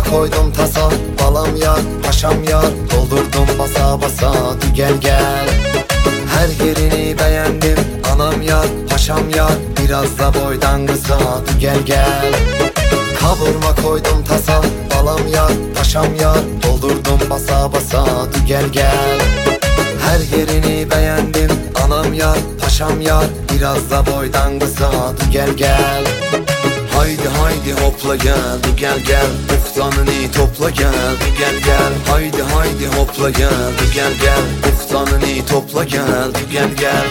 koydum tasa, balam yar, paşam yar, doldurdum basa basa, gel gel. Her yerini beğendim, anam yar, paşam yar, biraz da boydan kısa, gel gel. Kavurma koydum tasa, balam yar, paşam yar, doldurdum basa basa, gel gel. Her yerini beğendim, anam yar, paşam yar, biraz da boydan kısa, gel gel. Haydi haydi hopla gel, gel gel. Buhtanını topla gel, gel gel. Haydi haydi hopla gel, gel gel. Buhtanını topla gel, gel gel.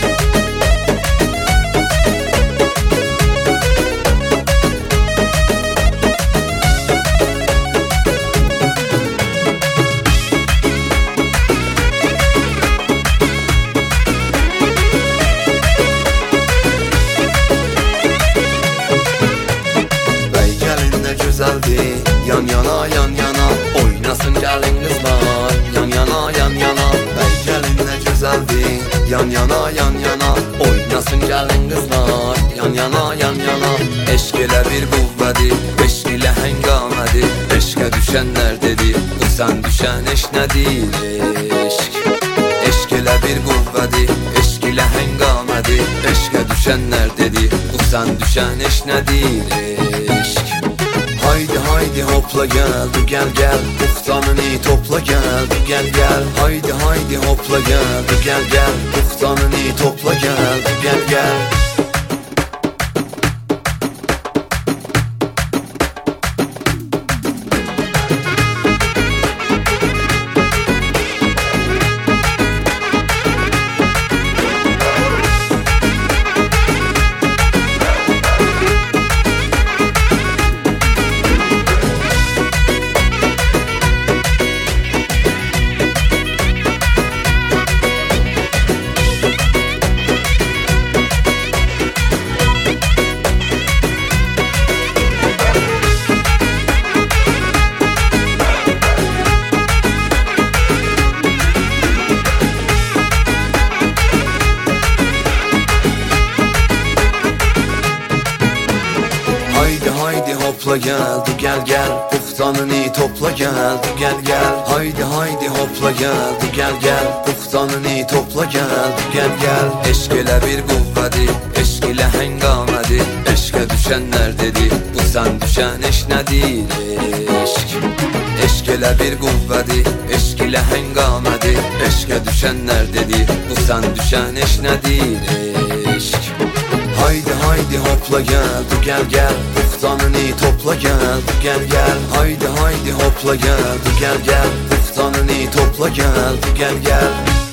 Güzeldi, yan yana yan yana, oynasın gelin kızlar, yan yana yan yana. Bey gelin ne güzeldi, yan yana yan yana, oynasın gelin kızlar, yan yana yan yana. Eşk ile bir kuvveti, eşk ile hengamedi, eşke düşenler dedi, bu sen düşen eşk ne değil eşk. Eşk ile bir kuvveti, eşk ile hengamedi, eşke düşenler dedi, bu sen düşen eşk ne değil eşk. Haydi haydi hopla gel, gel gel. Buhtanını topla gel, gel gel. Haydi haydi hopla gel, gel gel. Buhtanını topla gel, gel gel. Haydi hopla gel, gel gel. Buhtanını topla gel, gel gel. Haydi haydi hopla gel, gel gel. Buhtanını topla gel, gel gel. Eşk ile bir kuvveti, eşk ile hengamedi, eşke düşenler dedi, bu sen düşen eşk ne değil eşk. Eşk ile bir kuvveti, eşk ile hengamedi, eşke düşenler dedi, bu sen düşen eşk ne değil eşk. Haydi haydi hopla gel, gel gel. Buhtanını topla gel, gel gel. Haydi haydi hopla gel, gel gel. Buhtanını topla gel, gel gel.